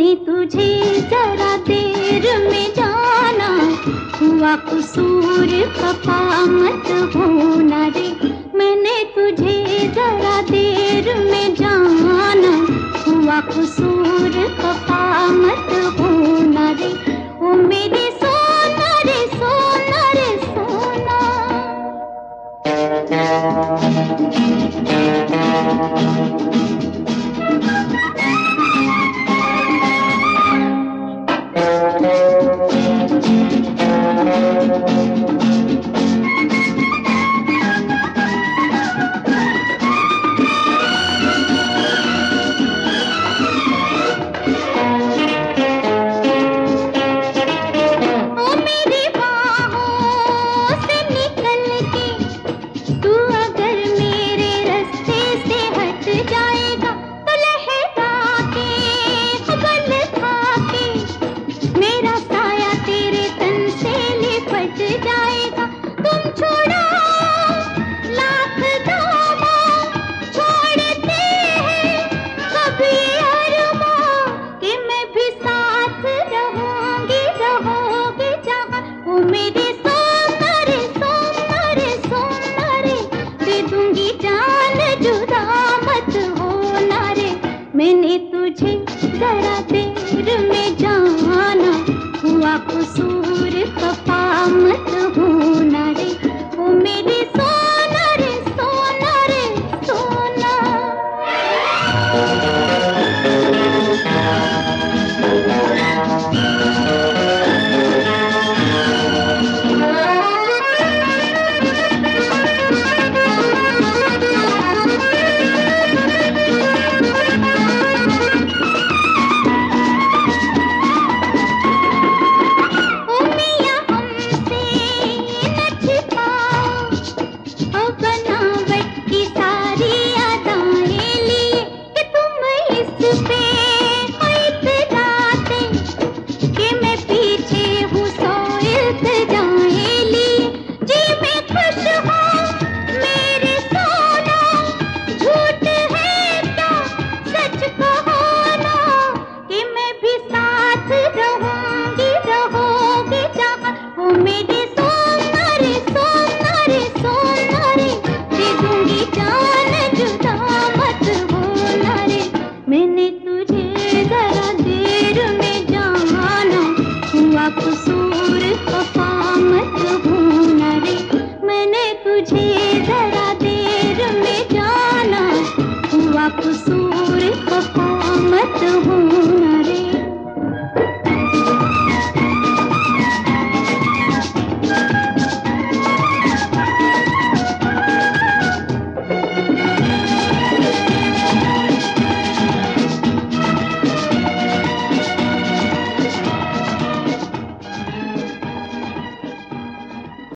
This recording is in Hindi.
मैंने तुझे जरा देर में जाना, हुआ कसूर खफा मत होना रे। मैंने तुझे जरा देर में जाना, हुआ कसूर खफा मत होना रे। ओ मेरे सोना रे सोना रे सोना। मैंने तुझे जरा देर में जाना, हुआ कसूर खफा मत होना रे। ओ मेरे सोना रे सोना रे सोना। मैंने तुझे जरा देर में जाना, हुआ कसूर खफा मत होना रे। मैंने तुझे जरा देर में जाना, हुआ कसूर खफा मत होना।